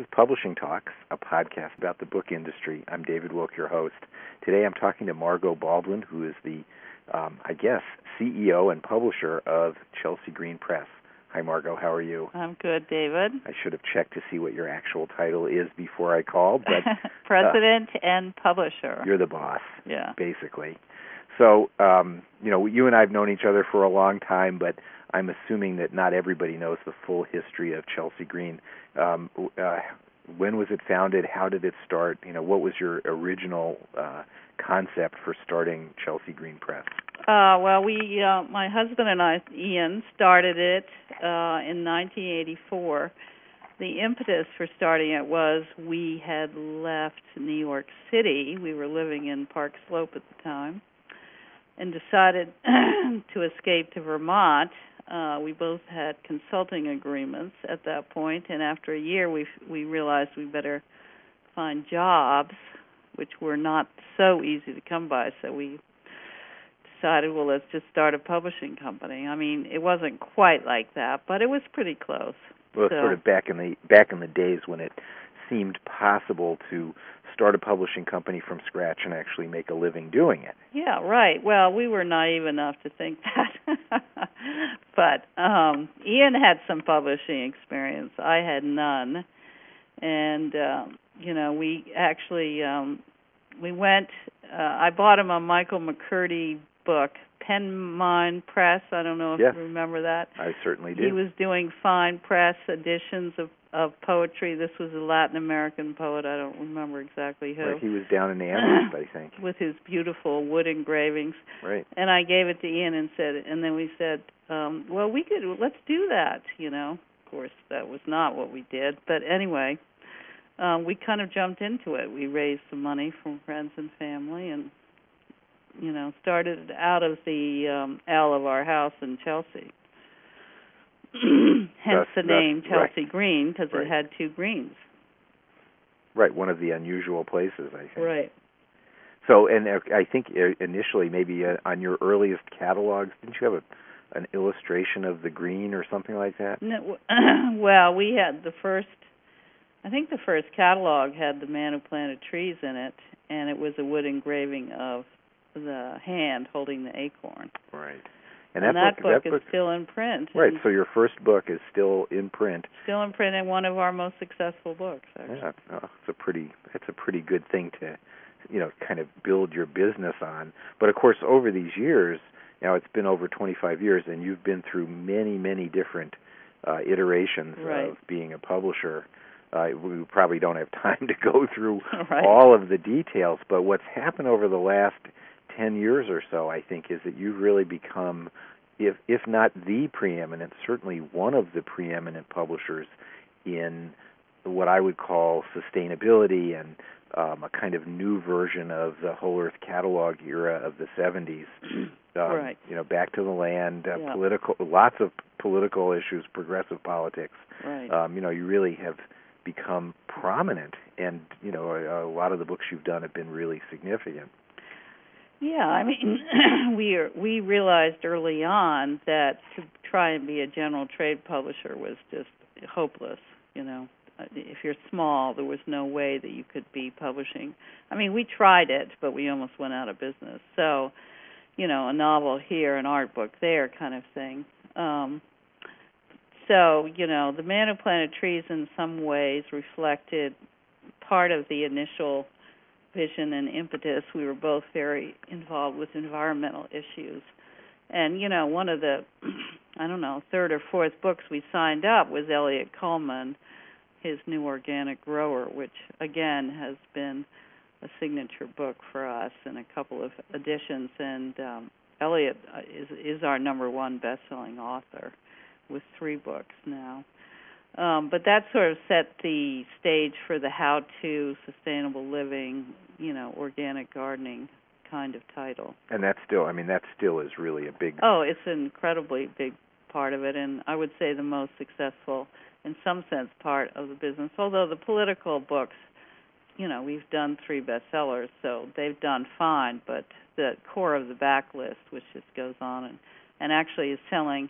Publishing Talks, a podcast about the book industry. I'm David Wilk, your host. Today I'm talking to Margot Baldwin, who is the, CEO and publisher of Chelsea Green Press. Hi, Margot. How are you? I'm good, David. I should have checked to see what your actual title is before I called. But President and publisher. You're the boss, yeah, basically. So, you and I have known each other for a long time, but I'm assuming that not everybody knows the full history of Chelsea Green. When was it founded? How did it start? What was your original concept for starting Chelsea Green Press? My husband and I, Ian, started it in 1984. The impetus for starting it was we had left New York City. We were living in Park Slope at the time, and decided to escape to Vermont. We both had consulting agreements at that point, and after a year we realized we better find jobs, which were not so easy to come by, so we decided, well, let's just start a publishing company. I mean, it wasn't quite like that, but it was pretty close. Well, it's sort of back in the days when it seemed possible to start a publishing company from scratch and actually make a living doing it. Yeah, right. Well, we were naive enough to think that. But Ian had some publishing experience. I had none. And, we actually, we went, I bought him a Michael McCurdy book, Pen Mine Press. I don't know if you remember that. I certainly do. He was doing fine press editions of poetry. This was a Latin American poet. I don't remember exactly who. Right, he was down in the Andes, I think. With his beautiful wood engravings. Right. And I gave it to Ian and then we said, let's do that, Of course, that was not what we did. But anyway, we kind of jumped into it. We raised some money from friends and family and, started out of the L of our house in Chelsea. Hence the name Chelsea Green, because it had two greens. Right, one of the unusual places, I think. Right. So, and I think initially, maybe on your earliest catalogs, didn't you have an illustration of the green or something like that? No, well, we had the first catalog had The Man Who Planted Trees in it, and it was a wood engraving of the hand holding the acorn. Right. And that book is still in print. Right, so your first book is still in print. Still in print, and one of our most successful books, actually. Yeah, it's a pretty good thing to, kind of build your business on. But of course, over these years, it's been over 25 years, and you've been through many, many different iterations of being a publisher. We probably don't have time to go through all of the details, but what's happened over the last 10 years or so, I think, is that you've really become, if not the preeminent, certainly one of the preeminent publishers in what I would call sustainability and a kind of new version of the Whole Earth Catalog era of the 70s. Back to the land, lots of political issues, progressive politics. Right. You really have become prominent, and a lot of the books you've done have been really significant. Yeah, I mean, we realized early on that to try and be a general trade publisher was just hopeless. If you're small, there was no way that you could be publishing. I mean, we tried it, but we almost went out of business. So, a novel here, an art book there kind of thing. The Man Who Planted Trees in some ways reflected part of the initial vision and impetus. We were both very involved with environmental issues. And, one of the, third or fourth books we signed up was Eliot Coleman, his New Organic Grower, which, again, has been a signature book for us in a couple of editions. And Eliot is our number one best-selling author with 3 books now. But that sort of set the stage for the how-to, sustainable living, organic gardening kind of title. And that still is really a big... Oh, it's an incredibly big part of it, and I would say the most successful, in some sense, part of the business. Although the political books, we've done 3 bestsellers, so they've done fine, but the core of the backlist, which just goes on and actually is selling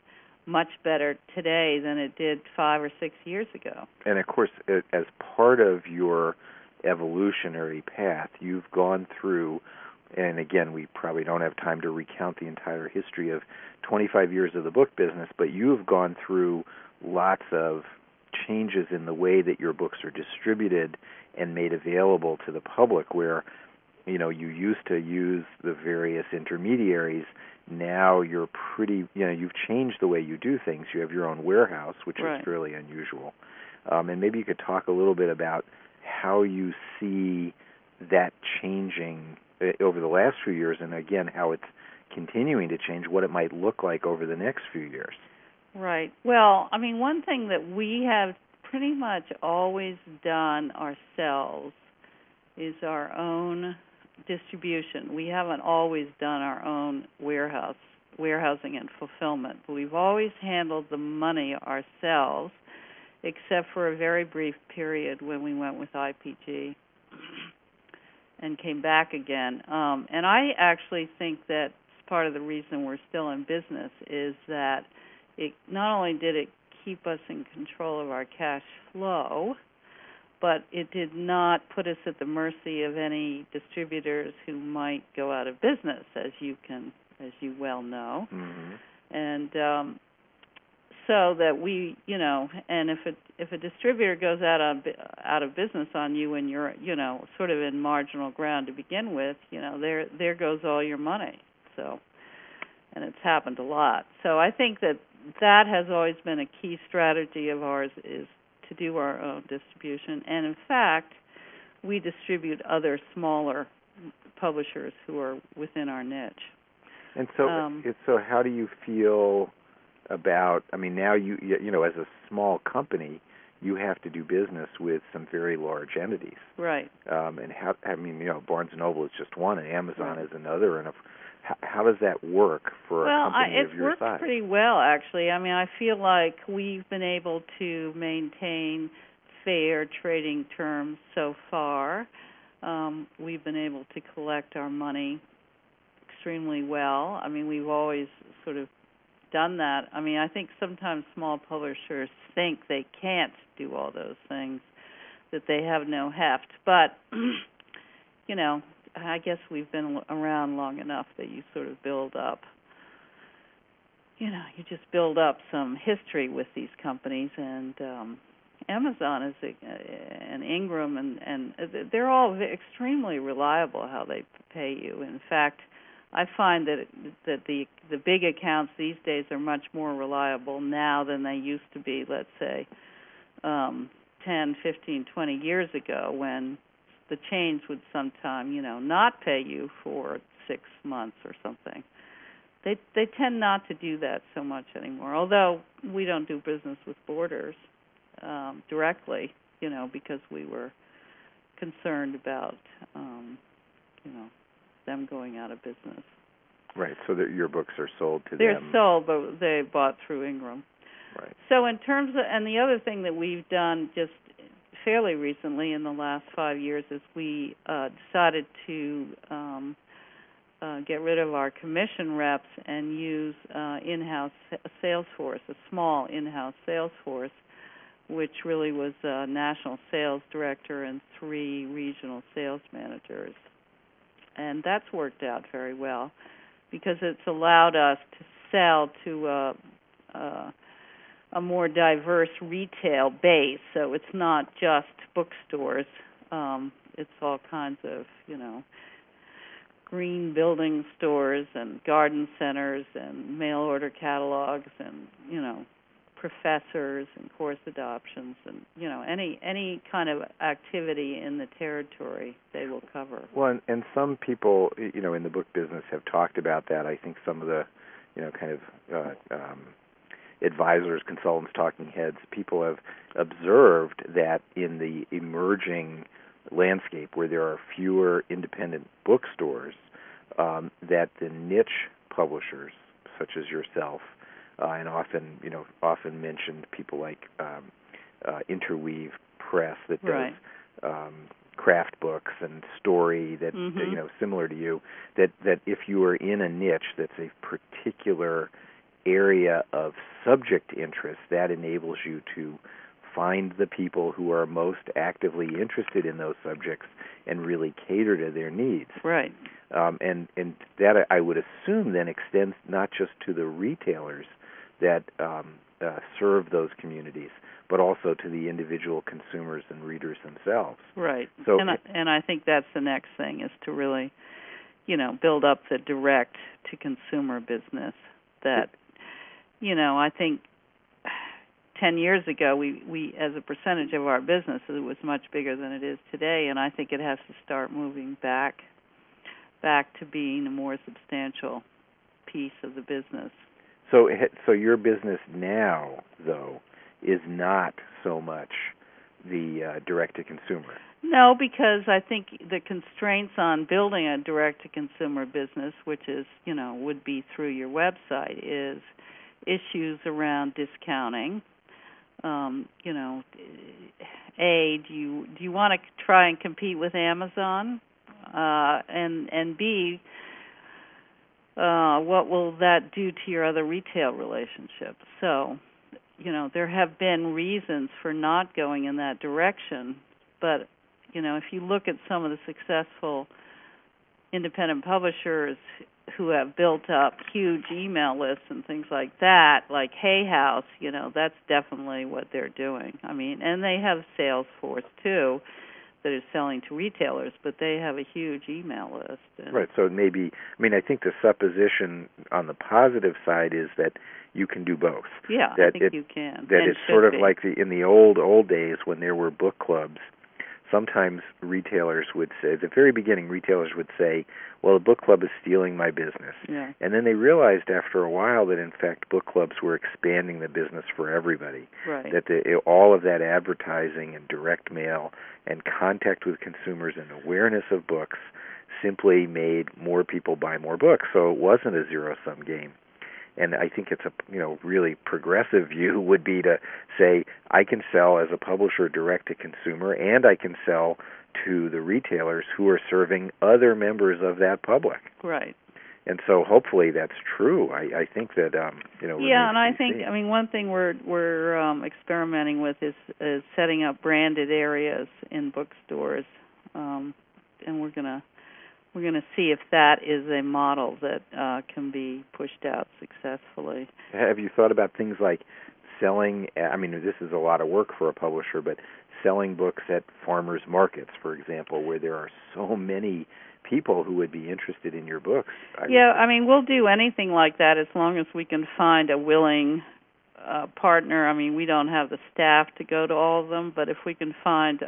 much better today than it did 5 or 6 years ago. And of course, as part of your evolutionary path, you've gone through, and again, we probably don't have time to recount the entire history of 25 years of the book business, but you've gone through lots of changes in the way that your books are distributed and made available to the public, where you used to use the various intermediaries. Now you're you've changed the way you do things. You have your own warehouse, which Right. is fairly unusual. And maybe you could talk a little bit about how you see that changing over the last few years, and again, how it's continuing to change, what it might look like over the next few years. Right. Well, I mean, one thing that we have pretty much always done ourselves is our own distribution. We haven't always done our own warehousing and fulfillment, but we've always handled the money ourselves, except for a very brief period when we went with IPG and came back again. And I actually think that's part of the reason we're still in business, is that it not only did it keep us in control of our cash flow, but it did not put us at the mercy of any distributors who might go out of business, as you well know. Mm-hmm. And so that we, and if a distributor goes out of business on you, and you're, sort of in marginal ground to begin with, there goes all your money. So, and it's happened a lot. So I think that has always been a key strategy of ours, is to do our own distribution. And in fact, we distribute other smaller publishers who are within our niche. And so, so how do you feel about? I mean, now you as a small company, you have to do business with some very large entities, right? And Barnes and Noble is just one, and Amazon is another, and how does that work for a company of your size? Well, it's worked pretty well, actually. I mean, I feel like we've been able to maintain fair trading terms so far. We've been able to collect our money extremely well. I mean, we've always sort of done that. I mean, I think sometimes small publishers think they can't do all those things, that they have no heft. But, I guess we've been around long enough that you sort of build up, you just build up some history with these companies. And Amazon and Ingram, and they're all extremely reliable how they pay you. In fact, I find that the big accounts these days are much more reliable now than they used to be, let's say, 10, 15, 20 years ago, when the chains would sometime, not pay you for 6 months or something. They tend not to do that so much anymore, although we don't do business with Borders directly, because we were concerned about, them going out of business. Right, so that your books are sold to them. They're sold, but they bought through Ingram. Right. So in terms of, and the other thing that we've done just fairly recently in the last 5 years is we decided to get rid of our commission reps and use in-house sales force, a small in-house sales force, which really was a national sales director and 3 regional sales managers. And that's worked out very well, because it's allowed us to sell to a more diverse retail base. So it's not just bookstores. It's all kinds of, green building stores and garden centers and mail order catalogs and, professors and course adoptions and, any kind of activity in the territory they will cover. Well, and some people, in the book business have talked about that. I think some of the, kind of advisors, consultants, talking heads, people have observed that in the emerging landscape where there are fewer independent bookstores, that the niche publishers, such as yourself, and often mentioned people like Interweave Press that does craft books and story that similar to you, that if you are in a niche that's a particular area of subject interest, that enables you to find the people who are most actively interested in those subjects and really cater to their needs. Right. And that, I would assume, then extends not just to the retailers that serve those communities, but also to the individual consumers and readers themselves. Right. So, and I think that's the next thing, is to really, build up the direct-to-consumer business that, I think 10 years ago, we as a percentage of our business, it was much bigger than it is today, and I think it has to start moving back to being a more substantial piece of the business. So your business now, though, is not so much the direct-to-consumer. No, because I think the constraints on building a direct-to-consumer business, which is, would be through your website, is issues around discounting. Do you want to try and compete with Amazon? And B, what will that do to your other retail relationships? So, there have been reasons for not going in that direction, but, if you look at some of the successful independent publishers who have built up huge email lists and things like that, like Hay House, that's definitely what they're doing. I mean, and they have Salesforce, too, that is selling to retailers, but they have a huge email list. Right, so maybe, I think the supposition on the positive side is that you can do both. Yeah, I think you can. That it's sort of like in the old days when there were book clubs. Sometimes retailers would say, at the very beginning, retailers would say, well, the book club is stealing my business. Yeah. And then they realized after a while that, in fact, book clubs were expanding the business for everybody. Right. That all of that advertising and direct mail and contact with consumers and awareness of books simply made more people buy more books. So it wasn't a zero-sum game. And I think it's a really progressive view would be to say I can sell as a publisher direct to consumer, and I can sell to the retailers who are serving other members of that public. Right. And so hopefully that's true. I think that Yeah, and I think one thing we're experimenting with is setting up branded areas in bookstores, and we're gonna see if that is a model that can be pushed out successfully. Have you thought about things like selling, this is a lot of work for a publisher, but selling books at farmers markets, for example, where there are so many people who would be interested in your books? We'll do anything like that as long as we can find a willing partner. We don't have the staff to go to all of them, but if we can find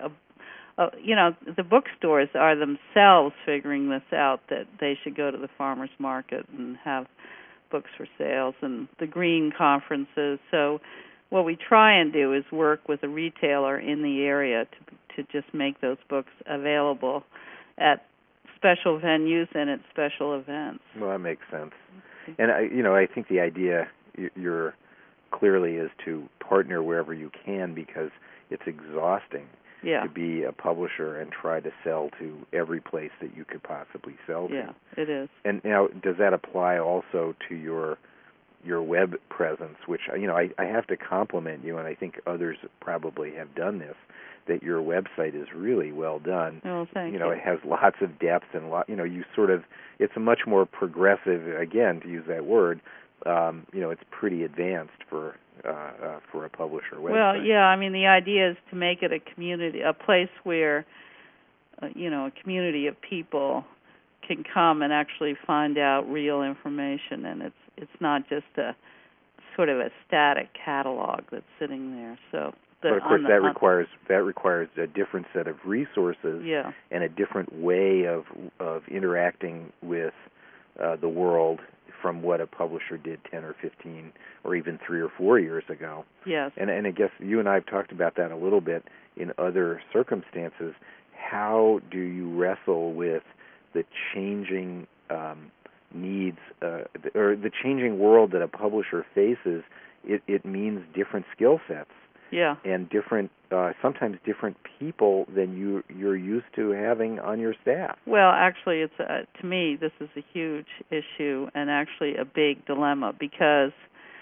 the bookstores are themselves figuring this out, that they should go to the farmers market and have books for sales, and the green conferences. So what we try and do is work with a retailer in the area to just make those books available at special venues and at special events. Well, that makes sense. And I think the idea you're clearly is to partner wherever you can, because it's exhausting to be a publisher and try to sell to every place that you could possibly sell to. Yeah, it is. And now, does that apply also to your web presence, which I have to compliment you, and I think others probably have done this, that your website is really well done. Oh, thank you. It has lots of depth and you sort of, it's a much more progressive, again, to use that word, it's pretty advanced for a publisher website. Well, yeah, the idea is to make it a community, a place where, a community of people can come and actually find out real information, and it's not just a sort of a static catalog that's sitting there. So, but of course, that requires a different set of resources and a different way of interacting with the world from what a publisher did 10 or 15 or even 3 or 4 years ago. Yes. And I guess you and I have talked about that a little bit in other circumstances. How do you wrestle with the changing needs or the changing world that a publisher faces? It means different skill sets. Yeah. And different, sometimes different people than you're used to having on your staff. Well, actually, it's to me, this is a huge issue and actually a big dilemma, because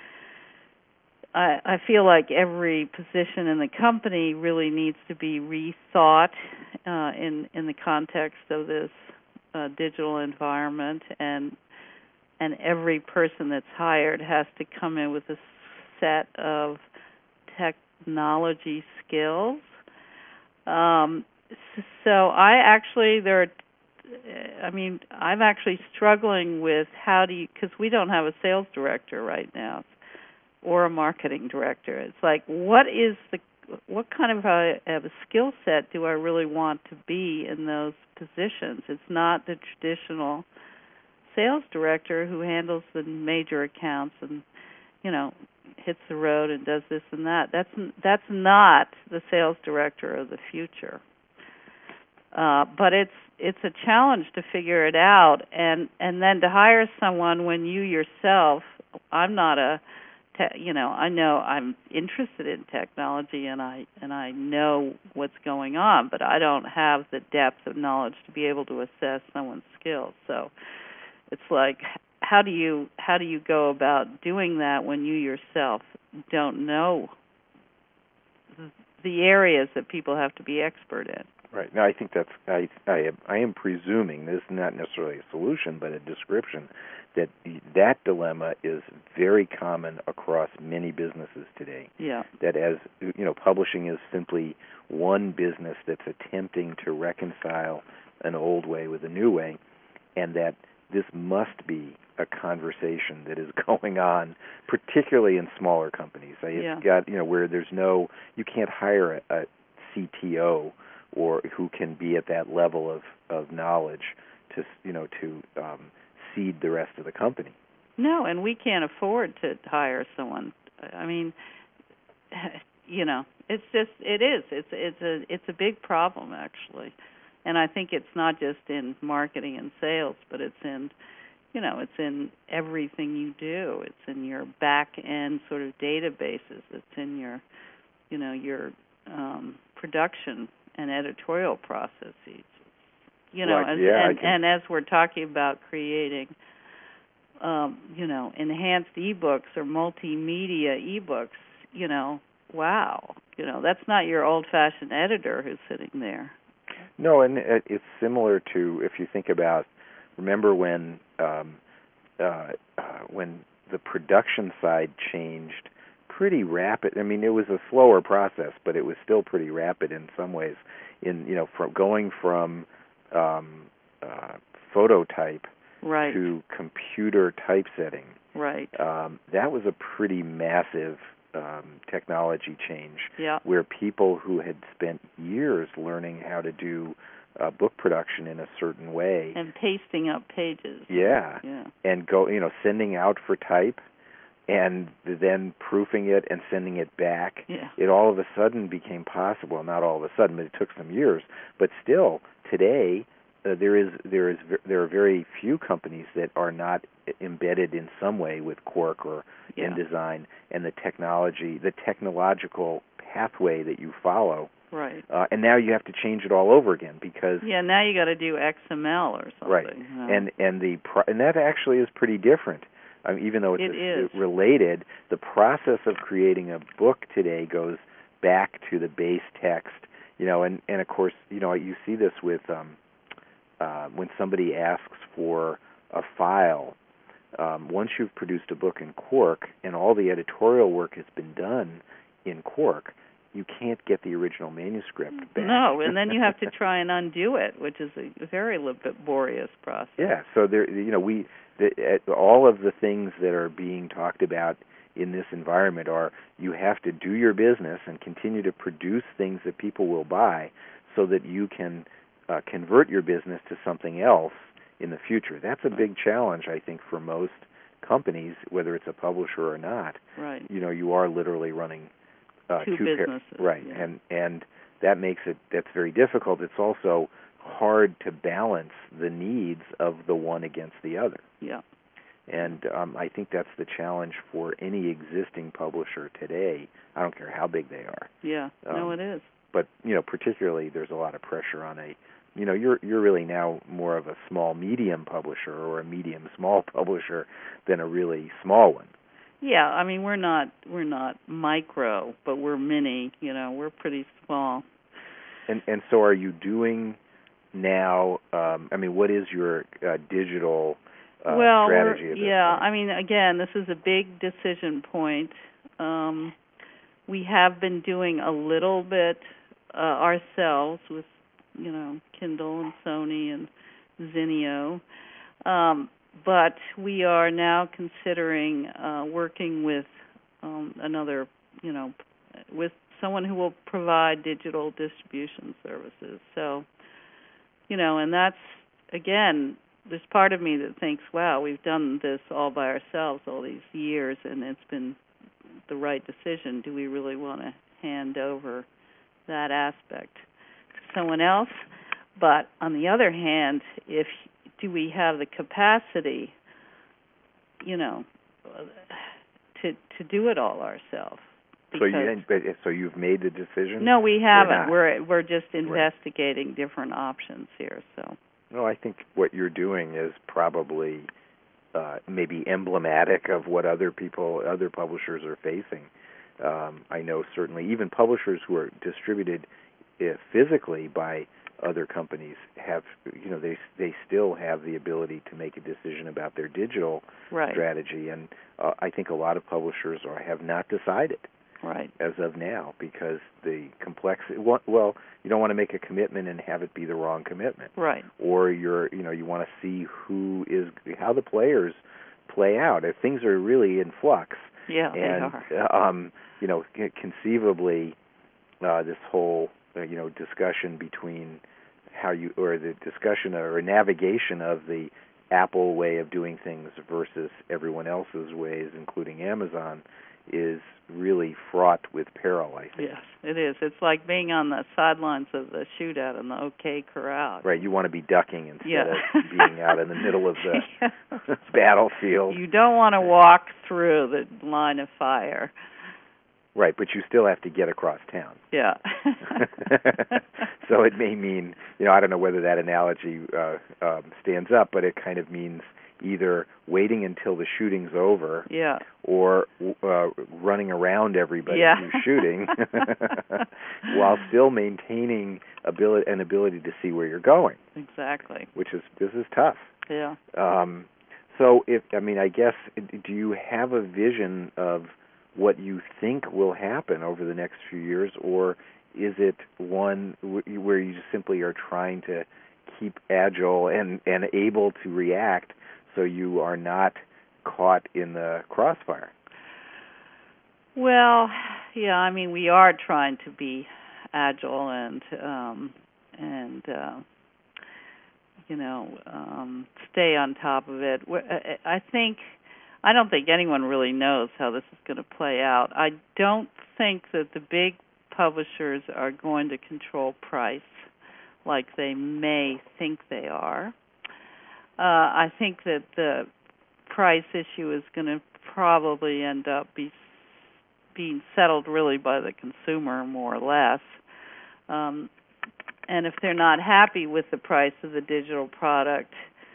I feel like every position in the company really needs to be rethought in the context of this digital environment, and every person that's hired has to come in with a set of technology skills. So I'm actually struggling with because we don't have a sales director right now or a marketing director. It's like, what kind of a skill set do I really want to be in those positions? It's not the traditional sales director who handles the major accounts and, hits the road and does this and that. That's not the sales director of the future. But it's a challenge to figure it out, and then to hire someone when you yourself, I know I'm interested in technology and I know what's going on, but I don't have the depth of knowledge to be able to assess someone's skills. So it's like, how do you go about doing that when you yourself don't know the areas that people have to be expert in? Right. Now, I think that's I am presuming, this is not necessarily a solution, but a description, that dilemma is very common across many businesses today. Yeah. That, as publishing is simply one business that's attempting to reconcile an old way with a new way, and that this must be a conversation that is going on, particularly in smaller companies. It's got, where you can't hire a CTO or who can be at that level of knowledge to seed the rest of the company. No, and we can't afford to hire someone. I mean, it's a big problem, actually. And I think it's not just in marketing and sales, but it's in everything you do. It's in your back end sort of databases. It's in your production and editorial processes. And as we're talking about creating enhanced ebooks or multimedia ebooks, wow. That's not your old-fashioned editor who's sitting there. No, and it's similar to, if you think about, remember when the production side changed pretty rapid. I mean, it was a slower process, but it was still pretty rapid in some ways. From going from phototype right. to computer typesetting. Right. That was a pretty massive technology change. Yeah. Where people who had spent years learning how to do book production in a certain way and pasting up pages. Yeah. And sending out for type, and then proofing it and sending it back. Yeah. It all of a sudden became possible. Not all of a sudden, but it took some years. But still, today there are very few companies that are not embedded in some way with Quark or InDesign, and the technological pathway that you follow. Right. And now you have to change it all over again because now you got to do XML or something. Right. And that actually is pretty different. Even though it's related, the process of creating a book today goes back to the base text. And of course, you see this with when somebody asks for a file. Once you've produced a book in Quark and all the editorial work has been done in Quark, you can't get the original manuscript back. No, and then you have to try and undo it, which is a very laborious process. Yeah, so all of the things that are being talked about in this environment are you have to do your business and continue to produce things that people will buy so that you can convert your business to something else in the future. That's a big challenge, I think, for most companies, whether it's a publisher or not. Right. You are literally running two businesses. Right, yeah. and that's very difficult. It's also hard to balance the needs of the one against the other. Yeah. And I think that's the challenge for any existing publisher today. I don't care how big they are. Yeah, it is. But particularly, there's a lot of pressure on you're really now more of a small medium publisher or a medium small publisher than a really small one. Yeah, I mean we're not micro, but we're mini. We're pretty small. And so, are you doing now? I mean, what is your digital strategy of this? Yeah. I mean, again, this is a big decision point. We have been doing a little bit ourselves with, Kindle and Sony and Zinio. But we are now considering working with another, with someone who will provide digital distribution services. So, and that's, again, there's part of me that thinks, wow, we've done this all by ourselves all these years, and it's been the right decision. Do we really want to hand over that aspect to someone else? But on the other hand, do we have the capacity, to do it all ourselves? So you've made the decision? No, we haven't. We're just investigating different options here. So. Well, I think what you're doing is probably maybe emblematic of what other publishers are facing. I know certainly even publishers who are distributed physically by other companies have, they still have the ability to make a decision about their digital strategy, and I think a lot of publishers have not decided as of now because the complexity. Well, you don't want to make a commitment and have it be the wrong commitment, or you want to see how the players play out. If things are really in flux, they are. Conceivably, this whole discussion between the discussion or navigation of the Apple way of doing things versus everyone else's ways, including Amazon, is really fraught with peril, I think. Yes, it is. It's like being on the sidelines of the shootout in the OK Corral. Right, you want to be ducking instead of being out in the middle of the battlefield. You don't want to walk through the line of fire. Right, but you still have to get across town. Yeah. So it may mean, I don't know whether that analogy stands up, but it kind of means either waiting until the shooting's over, or running around everybody who's shooting, while still maintaining an ability to see where you're going. Exactly. This is tough. Yeah. So I guess, do you have a vision of what you think will happen over the next few years, or is it one where you simply are trying to keep agile and able to react so you are not caught in the crossfire? Well, yeah, we are trying to be agile and stay on top of it. I don't think anyone really knows how this is going to play out. I don't think that the big publishers are going to control price like they may think they are. I think that the price issue is going to probably end up being settled really by the consumer, more or less. And if they're not happy with the price of the digital product,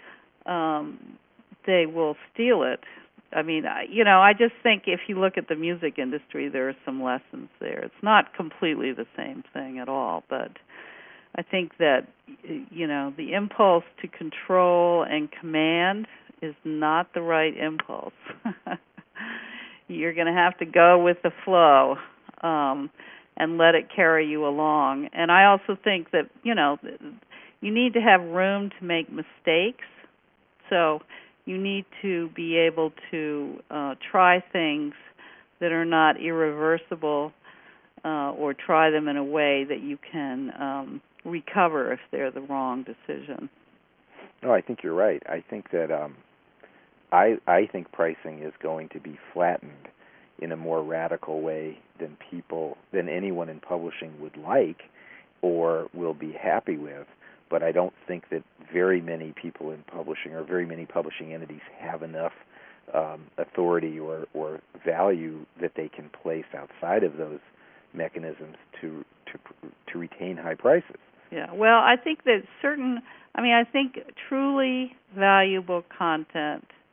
they will steal it. I just think if you look at the music industry, there are some lessons there. It's not completely the same thing at all, but I think that, the impulse to control and command is not the right impulse. You're going to have to go with the flow and let it carry you along. And I also think that, you need to have room to make mistakes. So you need to be able to try things that are not irreversible, or try them in a way that you can recover if they're the wrong decision. No, I think you're right. I think that I think pricing is going to be flattened in a more radical way than anyone in publishing would like or will be happy with. But I don't think that very many people in publishing or very many publishing entities have enough authority or value that they can place outside of those mechanisms to retain high prices. Yeah, well, I think that I think truly valuable content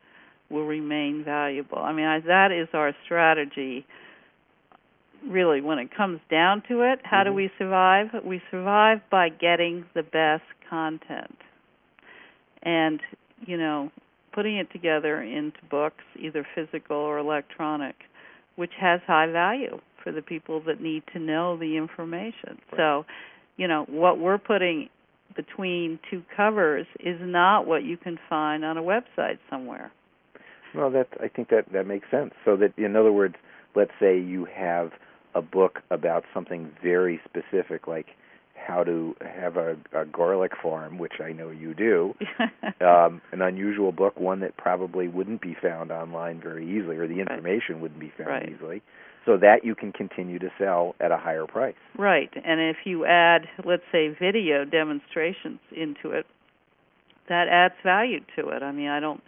will remain valuable. I mean, that is our strategy. Really, when it comes down to it, how do we survive? We survive by getting the best content and, putting it together into books, either physical or electronic, which has high value for the people that need to know the information. Right. So, what we're putting between two covers is not what you can find on a website somewhere. Well, I think that makes sense. So that, in other words, let's say you have a book about something very specific, like how to have a garlic farm, which I know you do, an unusual book, one that probably wouldn't be found online very easily, or the information wouldn't be found easily, so that you can continue to sell at a higher price. Right, and if you add, let's say, video demonstrations into it, that adds value to it. I mean,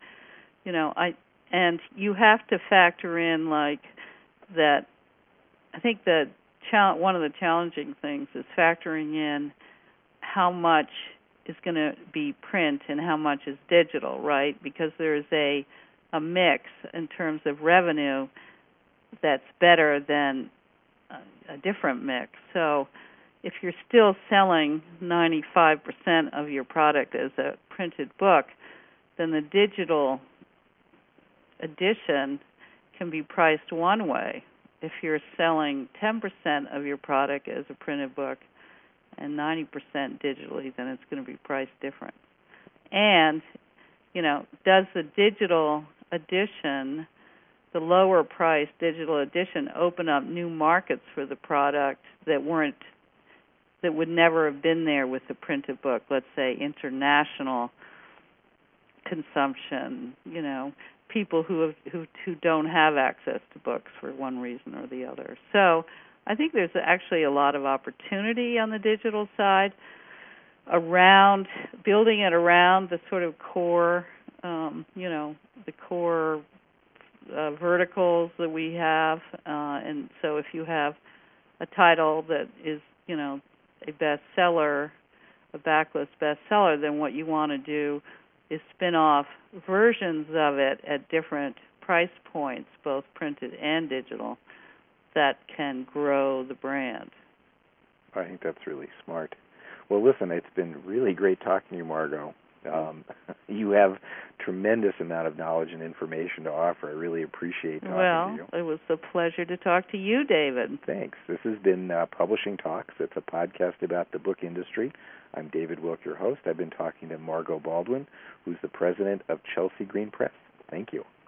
and you have to factor in, like, that. I think that one of the challenging things is factoring in how much is going to be print and how much is digital, right? Because there's a mix in terms of revenue that's better than a different mix. So if you're still selling 95% of your product as a printed book, then the digital edition can be priced one way. If you're selling 10% of your product as a printed book and 90% digitally, then it's going to be priced different. And, does the digital edition, the lower price digital edition, open up new markets for the product that would never have been there with the printed book? Let's say international consumption, people who don't have access to books for one reason or the other. So I think there's actually a lot of opportunity on the digital side around building it around the sort of core, the core verticals that we have. And so if you have a title that is, a bestseller, a backlist bestseller, then what you want to do is spin off versions of it at different price points, both printed and digital, that can grow the brand. I think that's really smart. Well, listen, it's been really great talking to you, Margot. You have tremendous amount of knowledge and information to offer. I really appreciate talking to you. Well, it was a pleasure to talk to you, David. Thanks. This has been Publishing Talks. It's a podcast about the book industry. I'm David Wilk, your host. I've been talking to Margot Baldwin, who's the president of Chelsea Green Press. Thank you.